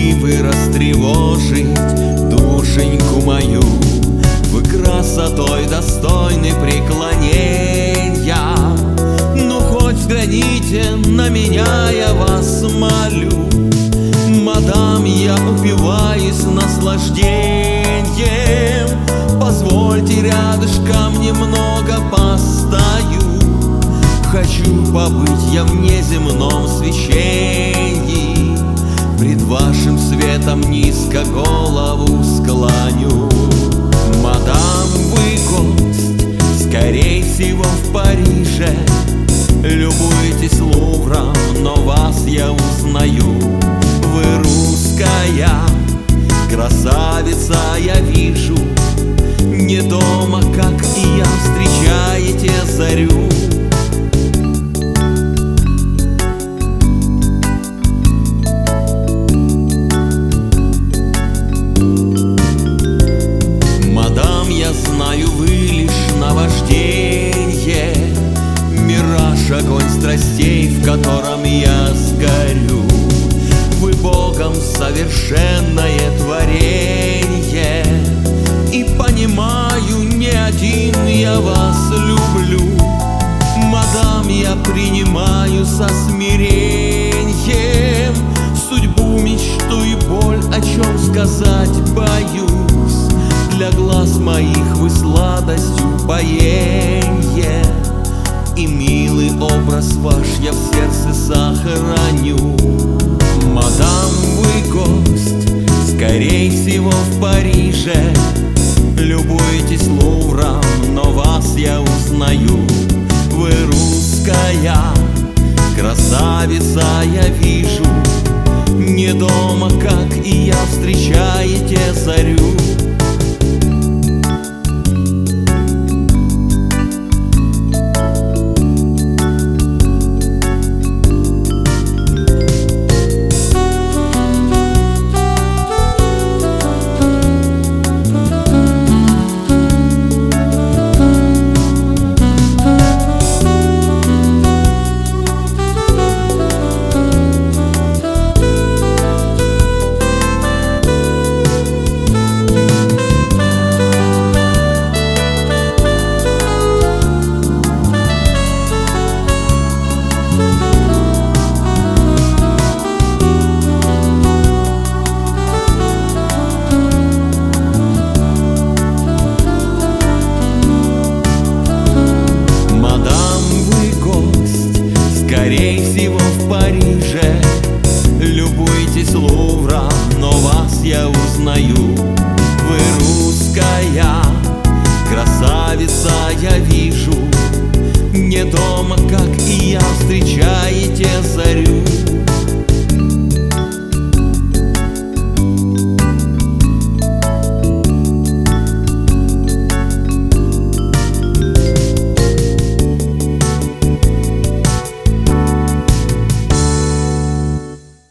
могли вы растревожить душеньку мою. Вы красотой достойны преклонения. Ну хоть взгляните на меня, я вас молю. Мадам, я упиваюсь наслаждением. Позвольте рядышком немного постою. Хочу побыть я в неземном свечении. Пред вашим светом низко голову склоню. Мадам, вы гость, скорей всего в Париже. Любуйтесь Лувром, но вас я узнаю. Вы русская красавица, я вижу. Не дома, как и я, встречаете зарю. Мадам, я знаю, вы лишь наваждение, мираж, огонь страстей, в котором я сгорю. Вы Богом совершенное творение, и понимаю, не один я вас люблю. Мадам, я принимаю со смирением судьбу, мечту и боль, о чем сказать боюсь. Для глаз моих вы сладостью упоенье, и милый образ ваш я в сердце сохраню. Мадам, вы гость, скорей всего в Париже. Любуйтесь Лувром, но вас я узнаю. Вы русская красавица, я вижу. Не дома, как и я, встречаете зарю. Скорей всего в Париже. Любуйтесь Лувром, но вас я узнаю. Вы русская красавица, я вижу. Не дома, как и я, встречаете